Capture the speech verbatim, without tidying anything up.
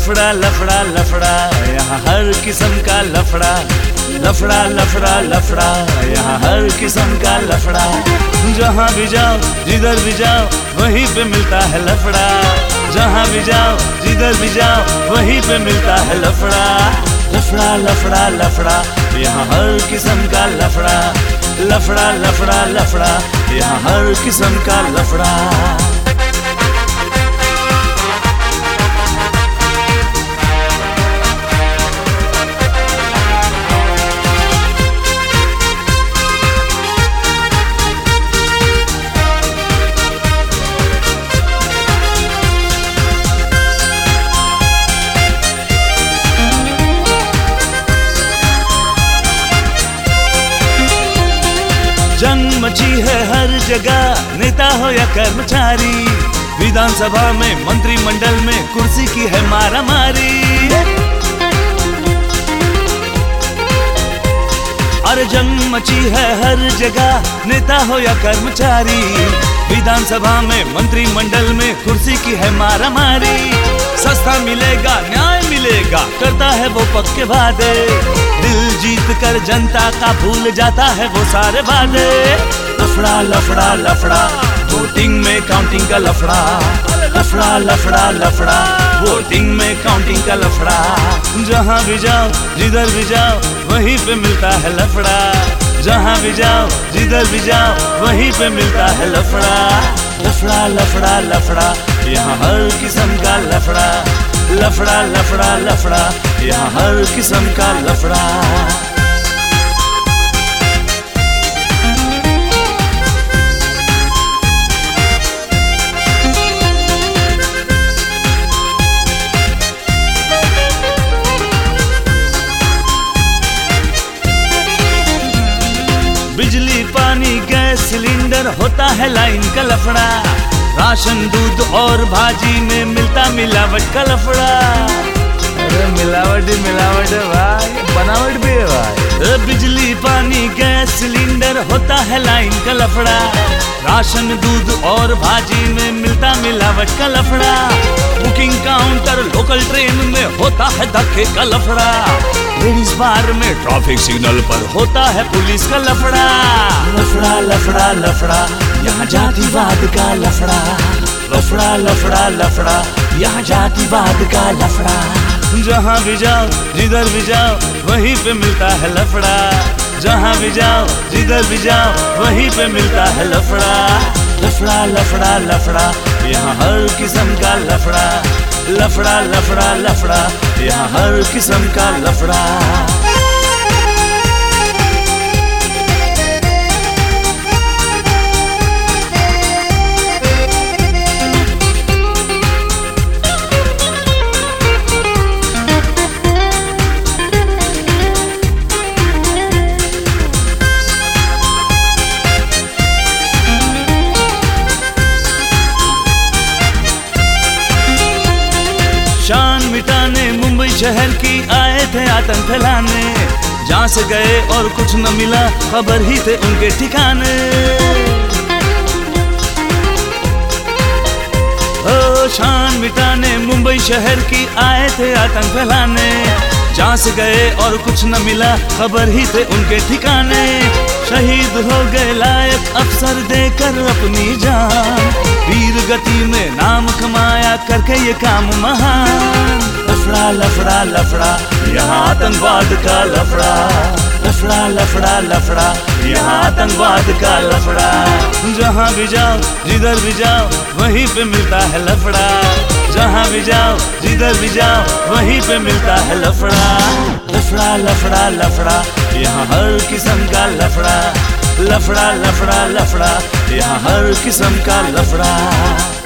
लफड़ा लफड़ा लफड़ा यहाँ हर किस्म का लफड़ा, लफड़ा लफड़ा लफड़ा यहाँ हर किस्म का लफड़ा। जहाँ भी जाओ जिधर भी जाओ वहीं पे मिलता है लफड़ा, जहाँ भी जाओ जिधर भी जाओ वहीं पे मिलता है लफड़ा। लफड़ा लफड़ा लफड़ा यहाँ हर किस्म का लफड़ा, लफड़ा लफड़ा लफड़ा यहाँ हर किस्म का लफड़ा। जंग मची है हर जगह, नेता हो या कर्मचारी, विधानसभा में मंत्रिमंडल में कुर्सी की है मारा मारी। और जंग मची है हर जगह, नेता हो या कर्मचारी, विधानसभा में मंत्रिमंडल में कुर्सी की है मारा मारी। सस्ता मिलेगा न्याय मिलेगा करता है वो पक्के वादे, दिल जीत कर जनता का भूल जाता है वो सारे वादे। लफड़ा लफड़ा लफड़ा वोटिंग में काउंटिंग का लफड़ा, लफड़ा लफड़ा लफड़ा वोटिंग में काउंटिंग का लफड़ा। जहाँ भी जाओ जिधर भी जाओ वहीं पे मिलता है लफड़ा, जहाँ भी जाओ जिधर भी जाओ वहीं पे मिलता है लफड़ा। लफड़ा लफड़ा लफड़ा यहाँ हर किस्म का लफड़ा, लफड़ा लफड़ा लफड़ा यहाँ हर किस्म का लफड़ा। बिजली पानी गैस सिलेंडर होता है लाइन का लफड़ा, राशन दूध और भाजी में मिलता मिलावट का लफड़ा। अरे मिलावट ही मिलावट है भाई, बनावट भी है भाई। बिजली पानी गैस सिलेंडर होता है लाइन का लफड़ा, राशन दूध और भाजी में मिलता मिलावट का लफड़ा। बुकिंग काउंटर लोकल ट्रेन में होता है धक्के का लफड़ा, लेडीज बार में ट्रैफिक सिग्नल पर होता है पुलिस का लफड़ा। लफड़ा लफड़ा लफड़ा यहाँ जातिवाद का लफड़ा, लफड़ा लफड़ा लफड़ा यहाँ जातिवाद का लफड़ा। जहाँ भी जाओ जिधर भी जाओ वहीं पे मिलता है लफड़ा, जहाँ भी जाओ जिधर भी जाओ वहीं पे मिलता है लफड़ा। लफड़ा लफड़ा लफड़ा यहाँ हर किस्म का लफड़ा, लफड़ा लफड़ा लफड़ा यहाँ हर किस्म का लफड़ा। शान मिटाने मुंबई शहर की आए थे आतंक फैलाने, जहाँ से गए और कुछ न मिला खबर ही थे उनके ठिकाने। ओ शान मिटाने मुंबई शहर की आए थे आतंक फैलाने, जहाँ से गए और कुछ न मिला खबर ही थे उनके ठिकाने। शहीद हो गए लायक अफसर देकर अपनी जान, वीर गति में नाम कमाया करके ये काम महान। लफड़ा लफड़ा लफड़ा यहाँ आतंकवाद का लफड़ा, लफड़ा लफड़ा लफड़ा यहाँ आतंकवाद का लफड़ा। जहाँ भी जाओ जिधर भी जाओ वहीं पे मिलता है लफड़ा, जहाँ भी जाओ जिधर भी जाओ वहीं पे मिलता है लफड़ा। लफड़ा लफड़ा लफड़ा यहाँ हर किस्म का लफड़ा, लफड़ा लफड़ा लफड़ा यहाँ हर किस्म का लफड़ा।